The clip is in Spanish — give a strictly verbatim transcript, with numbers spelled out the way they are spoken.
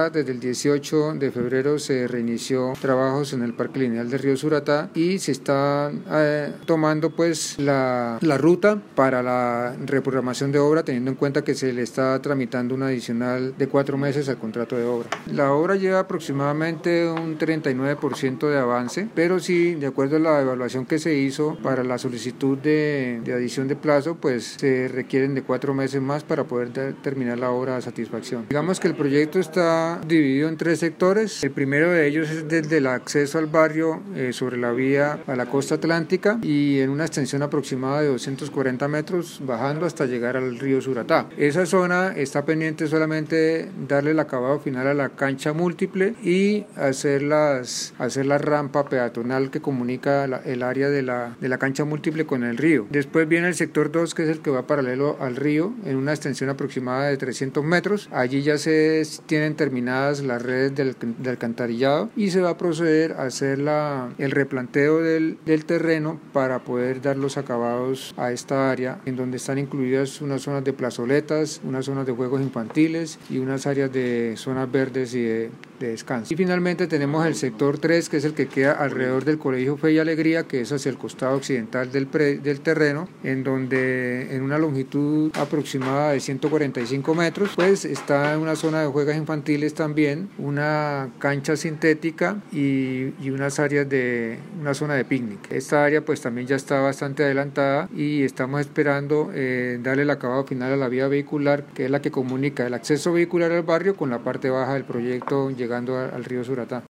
Suratá, desde el dieciocho de febrero se reinició trabajos en el Parque Lineal del río Suratá y se está eh, tomando pues la, la ruta para la reprogramación de obra, teniendo en cuenta que se le está tramitando un adicional de cuatro meses al contrato de obra. La obra lleva aproximadamente un treinta y nueve por ciento de avance, pero sí, de acuerdo a la evaluación que se hizo para la solicitud de, de adición de plazo, pues se requieren de cuatro meses más para poder de, terminar la obra a satisfacción. Digamos que el proyecto está dividido en tres sectores. El primero de ellos es desde el acceso al barrio eh, sobre la vía a la costa atlántica y en una extensión aproximada de doscientos cuarenta metros, bajando hasta llegar al río Suratá. Esa zona está pendiente solamente darle el acabado final a la cancha múltiple y hacer, las, hacer la rampa peatonal que comunica la, el área de la, de la cancha múltiple con el río. Después viene el sector dos, que es el que va paralelo al río en una extensión aproximada de trescientos metros. Allí ya se tienen terminadas las redes del, del alcantarillado y se va a proceder a hacer la, el replanteo del, del terreno para poder dar los acabados a esta área, en donde están incluidas unas zonas de plazoletas, unas zonas de juegos infantiles y unas áreas de zonas verdes y de, de descanso. Y finalmente tenemos el sector tres, que es el que queda alrededor del Colegio Fe y Alegría, que es hacia el costado occidental del, pre, del terreno, en donde en una longitud aproximada de ciento cuarenta y cinco metros, pues está en una zona de juegos infantiles también, una cancha sintética y, y unas áreas de una zona de picnic. Esta área pues también ya está bastante adelantada y estamos esperando eh, darle el acabado final a la vía vehicular, que es la que comunica el acceso vehicular al barrio con la parte baja del proyecto llegando a, al río Suratá.